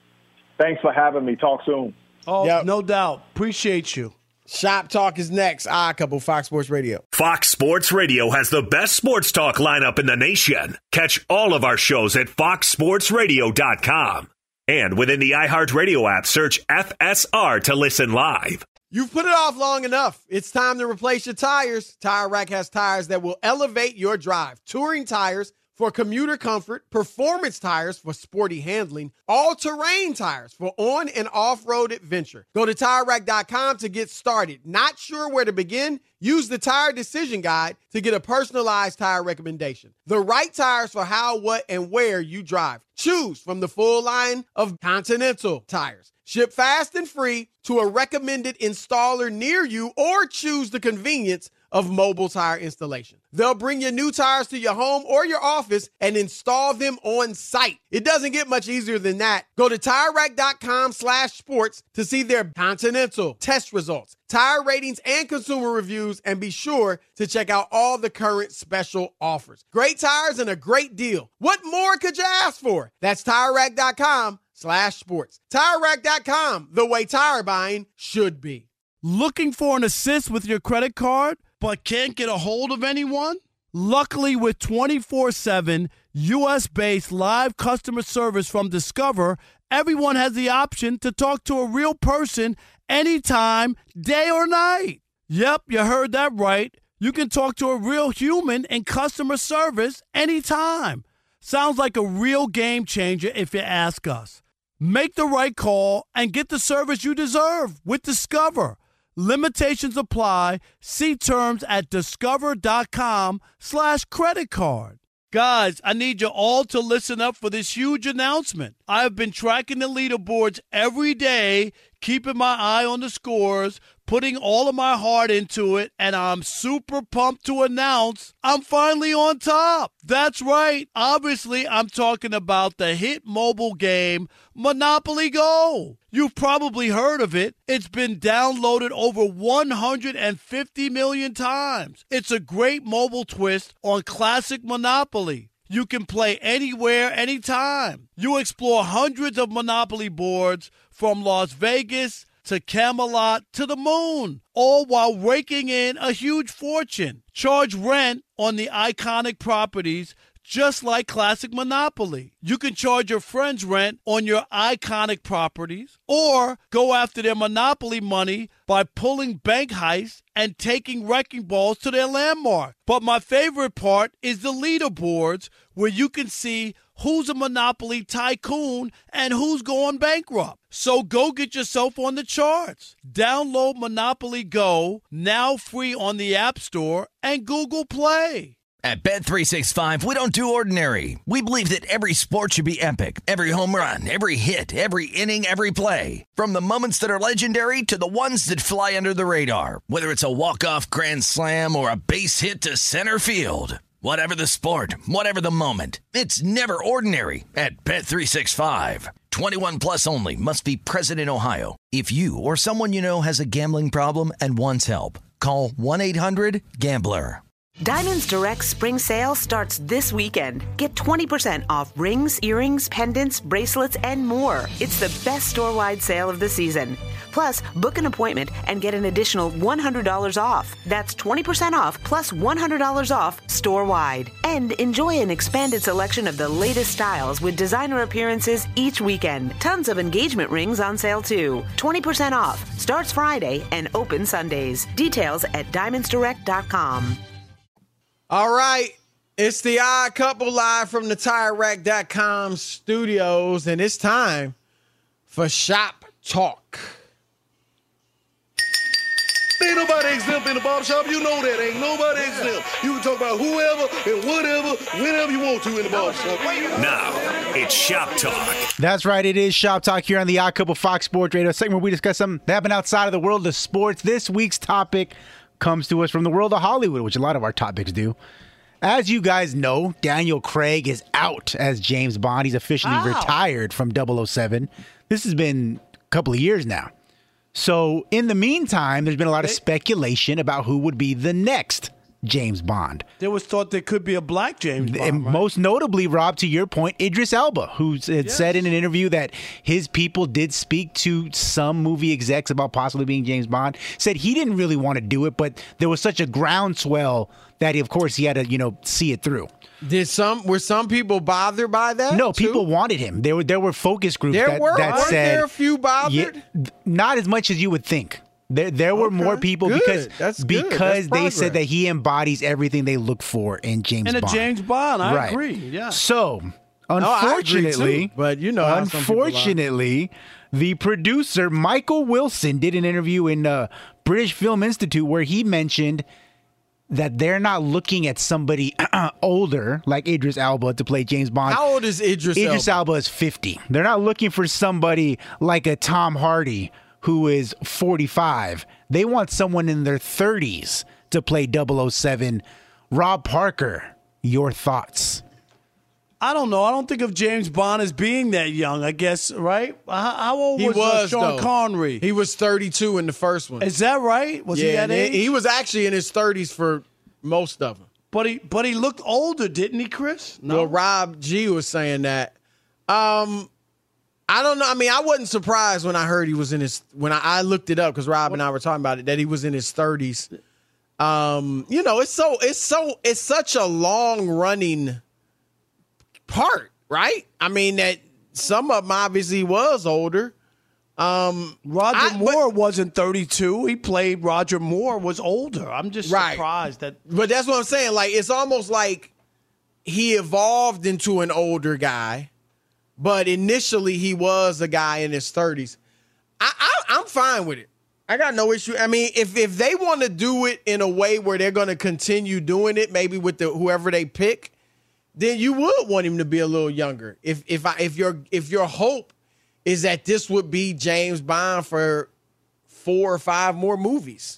Thanks for having me. Talk soon. Oh, yep. No doubt. Appreciate you. Shop Talk is next. Odd Couple, Fox Sports Radio. Fox Sports Radio has the best sports talk lineup in the nation. Catch all of our shows at fox sports radio dot com. And within the iHeartRadio app, search F S R to listen live. You've put it off long enough. It's time to replace your tires. Tire Rack has tires that will elevate your drive. Touring tires for commuter comfort, performance tires for sporty handling, all-terrain tires for on- and off-road adventure. Go to tire rack dot com to get started. Not sure where to begin? Use the Tire Decision Guide to get a personalized tire recommendation. The right tires for how, what, and where you drive. Choose from the full line of Continental tires. Ship fast and free to a recommended installer near you or choose the convenience of mobile tire installation. They'll bring your new tires to your home or your office and install them on site. It doesn't get much easier than that. Go to tire rack dot com slash sports to see their Continental test results, tire ratings, and consumer reviews, and be sure to check out all the current special offers. Great tires and a great deal. What more could you ask for? That's tire rack dot com slash sports. tire rack dot com, the way tire buying should be. Looking for an assist with your credit card, but can't get a hold of anyone? Luckily, with twenty-four seven U S-based live customer service from Discover, everyone has the option to talk to a real person anytime, day or night. Yep, you heard that right. You can talk to a real human in customer service anytime. Sounds like a real game changer if you ask us. Make the right call and get the service you deserve with Discover. Limitations apply. See terms at discover.com slash credit card. Guys, I need you all to listen up for this huge announcement. I have been tracking the leaderboards every day, keeping my eye on the scores, putting all of my heart into it, and I'm super pumped to announce I'm finally on top. That's right. Obviously, I'm talking about the hit mobile game, Monopoly Go. You've probably heard of it. It's been downloaded over one hundred fifty million times. It's a great mobile twist on classic Monopoly. You can play anywhere, anytime. You explore hundreds of Monopoly boards from Las Vegas, to Camelot to the moon, all while raking in a huge fortune. Charge rent on the iconic properties just like classic Monopoly. You can charge your friends rent on your iconic properties or go after their Monopoly money by pulling bank heists and taking wrecking balls to their landmark. But my favorite part is the leaderboards where you can see who's a Monopoly tycoon and who's going bankrupt. So go get yourself on the charts. Download Monopoly Go, now free on the App Store and Google Play. At Bet three sixty-five, we don't do ordinary. We believe that every sport should be epic. Every home run, every hit, every inning, every play. From the moments that are legendary to the ones that fly under the radar. Whether it's a walk-off grand slam or a base hit to center field. Whatever the sport, whatever the moment. It's never ordinary at Bet three sixty-five. twenty-one plus only. Must be present in Ohio. If you or someone you know has a gambling problem and wants help, call one eight hundred gambler. Diamonds Direct Spring Sale starts this weekend. Get twenty percent off rings, earrings, pendants, bracelets, and more. It's the best store-wide sale of the season. Plus, book an appointment and get an additional one hundred dollars off. That's twenty percent off plus one hundred dollars off store-wide. And enjoy an expanded selection of the latest styles with designer appearances each weekend. Tons of engagement rings on sale too. twenty percent off. Starts Friday and open Sundays. Details at diamonds direct dot com. All right, it's the Odd Couple live from the tire rack dot com studios, and it's time for Shop Talk. Ain't nobody exempt in the barbershop. You know that. Ain't nobody exempt. You can talk about whoever and whatever, whenever you want to in the barbershop. Now, it's Shop Talk. That's right. It is Shop Talk here on the Odd Couple Fox Sports Radio, segment where we discuss something that happened outside of the world of sports. This week's topic comes to us from the world of Hollywood, which a lot of our topics do. As you guys know, Daniel Craig is out as James Bond. He's officially Ow. retired from double oh seven. This has been a couple of years now. So in the meantime, there's been a lot of speculation about who would be the next James Bond. There was thought there could be a black James Bond, And right? most notably, Rob, to your point, Idris Elba, who had Yes. said in an interview that his people did speak to some movie execs about possibly being James Bond, said he didn't really want to do it, but there was such a groundswell that, he, of course, he had to, you know, see it through. Did some were some people bothered by that? No, too? people wanted him. There were there were focus groups There that, were. that Weren't said there a few bothered? Yeah, th- not as much as you would think. There there were Okay, more people good. because That's good. because That's they said progress. that he embodies everything they look for in James And a Bond. James Bond, I Right. agree. Yeah. So, I agree, unfortunately, too, but you know how some people are. unfortunately, the producer Michael Wilson did an interview in uh, British Film Institute where he mentioned that they're not looking at somebody older like Idris Elba to play James Bond. How old is Idris Elba? Idris Elba is fifty. They're not looking for somebody like a Tom Hardy who is forty-five. They want someone in their thirties to play double oh seven. Rob Parker, your thoughts? I don't know. I don't think of James Bond as being that young, I guess, right? How, how old He was, was uh, Sean though. Connery? He was thirty-two in the first one. Is that right? Was yeah, he that and age? he was actually in his thirties for most of them. But he but he looked older, didn't he, Chris? No. Well, Rob G was saying that. Um, I don't know. I mean, I wasn't surprised when I heard he was in his. When I, I looked it up because Rob and I were talking about it, that he was in his thirties. Um, you know, it's so it's so it's such a long running part, right? I mean, that some of them obviously was older. Um, Roger I- Moore wasn't thirty-two. He played Roger Moore was older. I'm just Right. surprised that. But that's what I'm saying. Like, it's almost like he evolved into an older guy, but initially he was a guy in his thirties. I, I, I'm fine with it. I got no issue. I mean, if if they want to do it in a way where they're going to continue doing it, maybe with the whoever they pick, then you would want him to be a little younger. If if I, if your if your hope is that this would be James Bond for four or five more movies.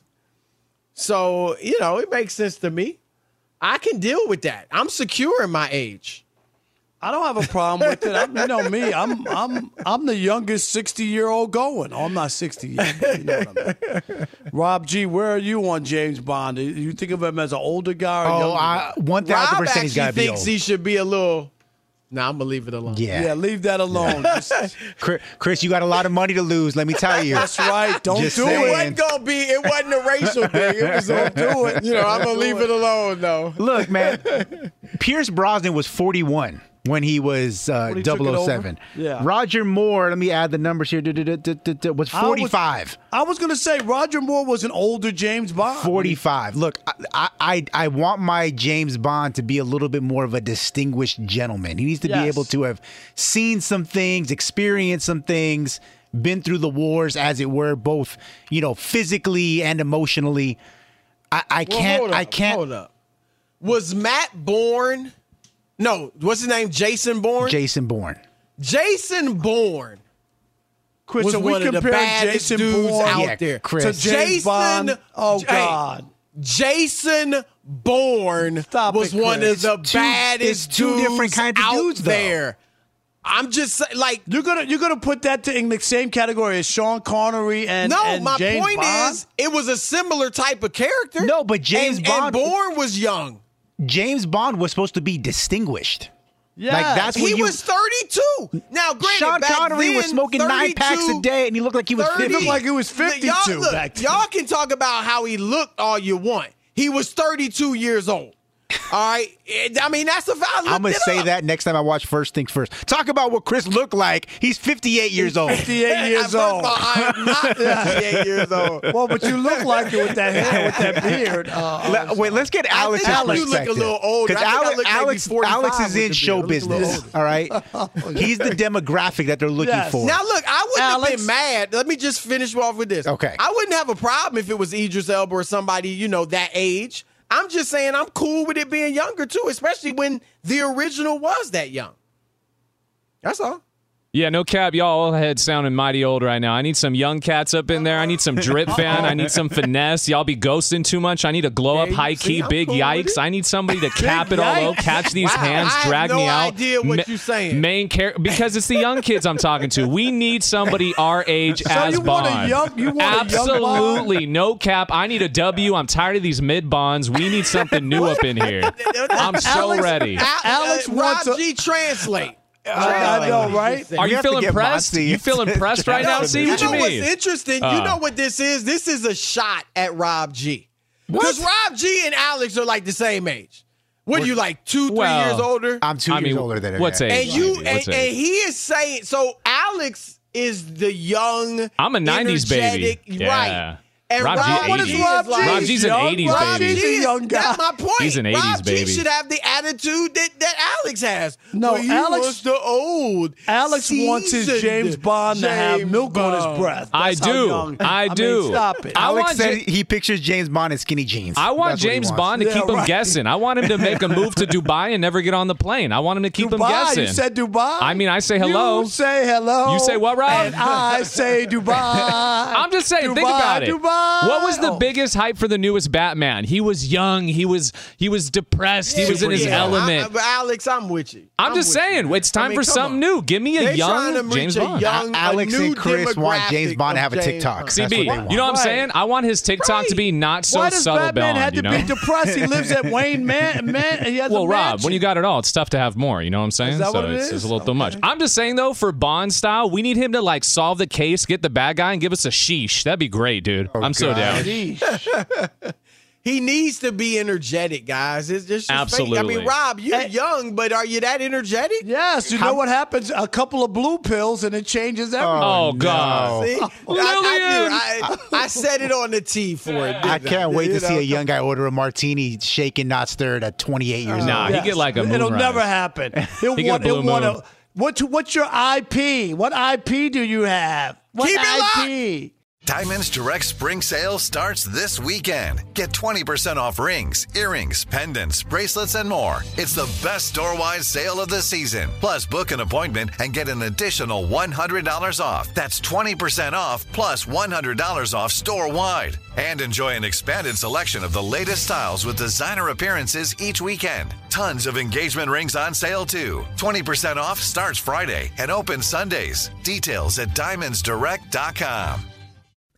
So, you know, it makes sense to me. I can deal with that. I'm secure in my age. I don't have a problem with it. I'm, you know me. I'm I'm I'm the youngest sixty year old going. Oh, I'm not sixty yet. But you know what I mean. Rob G, where are you on James Bond? Do you think of him as an older guy or a Oh, younger I, guy? one thousand Rob percent he's actually got to be thinks old. he should be a little Nah, I'm gonna leave it alone. Yeah. Yeah, leave that alone. Just- Chris, Chris, you got a lot of money to lose. Let me tell you. That's right. Don't Just do saying. It wasn't gonna be. It wasn't a racial thing. It was don't do it. You know, I'm gonna leave it alone though. Look, man, Pierce Brosnan was forty-one when he was uh, When he took it double oh seven. over? Yeah. Roger Moore, let me add the numbers here, was forty-five. I was, was going to say Roger Moore was an older James Bond. forty-five. Look, I, I I want my James Bond to be a little bit more of a distinguished gentleman. He needs to Yes. be able to have seen some things, experienced some things, been through the wars, as it were, both, you know, physically and emotionally. I, I Well, can't. hold up, I can't. Hold up. Was Matt Bourne? No, what's his name? Jason Bourne. Jason Bourne. Jason Bourne. Chris, was are we one of the comparing baddest Jason dudes Bourne out Yeah, there. Chris. to James Jason, Bond? Oh, Hey, God. Jason Bourne Stop was it, one Chris. of the It's two- baddest it's two different dudes kinds of out dudes, though. there. I'm just saying, like, You're gonna you're gonna put that to, in the same category as Sean Connery and no, and my James point Bond? is, it was a similar type of character. No, but James and, Bond- and Bourne was young. James Bond was supposed to be distinguished. Yes. Like that's when He you, was thirty-two. Now, granted, Sean back Connery then, was smoking nine packs a thirty-two, day, and he looked like he was thirty. fifty. Looked like he was fifty-two Y'all, look, back then. y'all can talk about how he looked all you want. He was thirty-two years old. All right, I mean that's a valid. I'm gonna say that next time I watch First Things First. Talk about what Chris looked like. He's fifty-eight years old. fifty-eight years old. I am not fifty-eight years old. Well, but you look like it with that hair, with that beard. Uh, Le- Wait, let's get I Alex's think I do look a perspective. little older. I think I Alex, look maybe Alex, forty-five Alex is with in the show beard. I look a little business. All right, he's the demographic that they're looking Yes. for. Now, look, I wouldn't Alex. have been mad. Let me just finish off with this. Okay. I wouldn't have a problem if it was Idris Elba or somebody, you know, that age. I'm just saying I'm cool with it being younger, too, especially when the original was that young. That's all. Yeah, no cap. Y'all all head sounding mighty old right now. I need some young cats up in there. I need some drip fan. I need some finesse. Y'all be ghosting too much. I need a glow up, Yeah, high see, key, I'm big cool with yikes. it. I need somebody to cap it all out, catch these Wow, hands, I have drag no me out. idea what you're saying. Main character, because it's the young kids I'm talking to. We need somebody our age So as you want a Bond. young- you want a young Absolutely, no cap. I need a W. I'm tired of these mid Bonds. We need something new up in here. I'm so Alex- ready. Al- Alex uh, wants Rob a- G, translate. I know, right? Are you have to feeling get impressed? Monty You feeling impressed right now? to See You what you know mean? what's interesting? Uh. you know what this is? This is a shot at Rob G. Because Rob G and Alex are like the same age. What are you, like two, three Well, years older? I'm two I years mean, older than him. what's yeah. age? and you What's and, age? and he is saying so Alex is the young I'm a nineties baby. energetic- Yeah. right. And Rob G Rob, what is eighties. Rob G? Rob G's an young. eighties Rob baby. G is, a young guy. That's my point. He's an eighties Rob G baby. should have the attitude that, that Alex has. No, Well, he Alex- was the old. Alex wants his seasoned James Bond to have James milk on Bond. his breath. I That's how do. young- I mean, do. stop it. I Alex want said Ja- he pictures James Bond in skinny jeans. I want That's what he James wants. Bond to Yeah, keep him right. guessing. I want him to make a move to Dubai and never get on the plane. I want him to keep him Dubai, guessing. you said Dubai. I mean, I say hello. You say hello. You say what, Rob? And I say Dubai. I'm just saying, think Dubai, about it. Dubai. What was the Oh. biggest hype for the newest Batman? He was young. He was he was depressed. He was in his Yeah, element. I, but Alex, I'm with you. I'm, just with saying, you. it's time I mean, for come something on. new. Give me a They're young trying to reach James a Bond. young- Alex a new and Chris want James demographic Bond to have a of TikTok. James C That's B, what they want. you know what I'm Right. saying? I want his TikTok to be not so Why does subtle Batman Bond, have you to know? be depressed? He lives at Wayne Man. man he has Well, a Rob, mansion. when you got it all, it's tough to have more. You know what I'm saying? Is that so what it it's, is? it's a little too much. I'm just saying, though, for Bond style, we need him to, like, solve the case, get the bad guy, and give us a sheesh. That'd be great, dude. Oh, I'm so down. He needs to be energetic, guys. It's just just fake. I Absolutely. mean, Rob, you're young, but are you that energetic? Yes, you know what happens? A couple of blue pills and it changes everything. Oh, God. See, I, I, I, I set it on the tee for it. I didn't can't wait You to see know? a young guy order a martini, shaken, not stirred, at twenty-eight years Nah, old. he get like a It'll moonrise. never happen. He'll He get a want, blue he'll want moon. a, what's, what's your I P? What I P do you have? What Keep it I P? Diamond's Direct Spring Sale starts this weekend. Get twenty percent off rings, earrings, pendants, bracelets, and more. It's the best store-wide sale of the season. Plus, book an appointment and get an additional one hundred dollars off. That's twenty percent off plus one hundred dollars off store-wide. And enjoy an expanded selection of the latest styles with designer appearances each weekend. Tons of engagement rings on sale, too. twenty percent off starts Friday and opens Sundays. Details at diamonds direct dot com.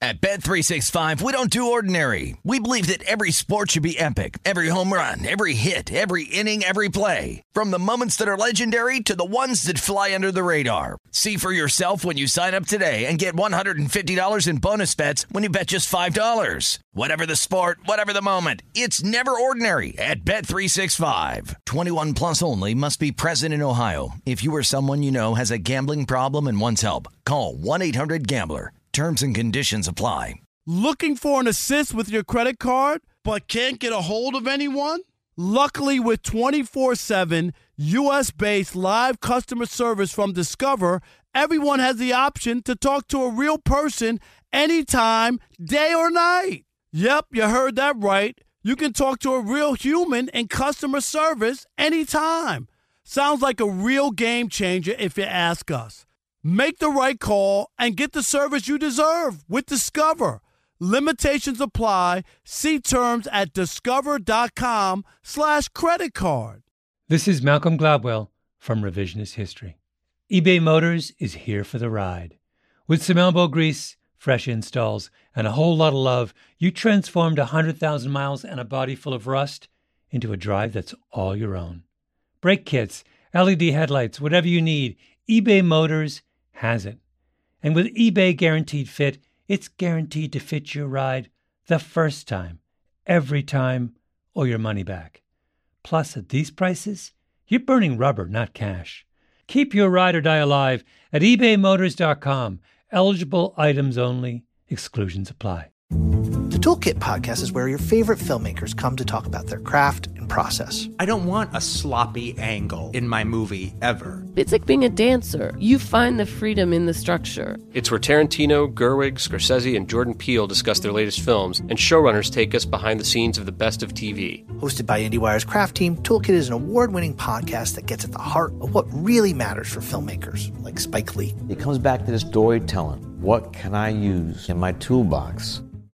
At Bet three sixty-five, we don't do ordinary. We believe that every sport should be epic. Every home run, every hit, every inning, every play. From the moments that are legendary to the ones that fly under the radar. See for yourself when you sign up today and get one hundred fifty dollars in bonus bets when you bet just five dollars. Whatever the sport, whatever the moment, it's never ordinary at Bet three sixty-five. twenty-one plus only. Must be present in Ohio. If you or someone you know has a gambling problem and wants help, call one eight hundred gambler. Terms and conditions apply. Looking for an assist with your credit card but can't get a hold of anyone? Luckily, with twenty-four seven U S-based live customer service from Discover, everyone has the option to talk to a real person anytime, day or night. Yep, you heard that right. You can talk to a real human in customer service anytime. Sounds like a real game changer if you ask us. Make the right call and get the service you deserve with Discover. Limitations apply. See terms at discover.com slash credit card. This is Malcolm Gladwell from Revisionist History. eBay Motors is here for the ride. With some elbow grease, fresh installs, and a whole lot of love, you transformed one hundred thousand miles and a body full of rust into a drive that's all your own. Brake kits, L E D headlights, whatever you need, eBay Motors has it. And with eBay Guaranteed Fit, it's guaranteed to fit your ride the first time, every time, or your money back. Plus, at these prices, you're burning rubber, not cash. Keep your ride or die alive at ebay motors dot com. Eligible items only. Exclusions apply. The Toolkit podcast is where your favorite filmmakers come to talk about their craft and process. I don't want a sloppy angle in my movie ever. It's like being a dancer. You find the freedom in the structure. It's where Tarantino, Gerwig, Scorsese, and Jordan Peele discuss their latest films, and showrunners take us behind the scenes of the best of T V. Hosted by IndieWire's craft team, Toolkit is an award-winning podcast that gets at the heart of what really matters for filmmakers, like Spike Lee. It comes back to the storytelling. What can I use in my toolbox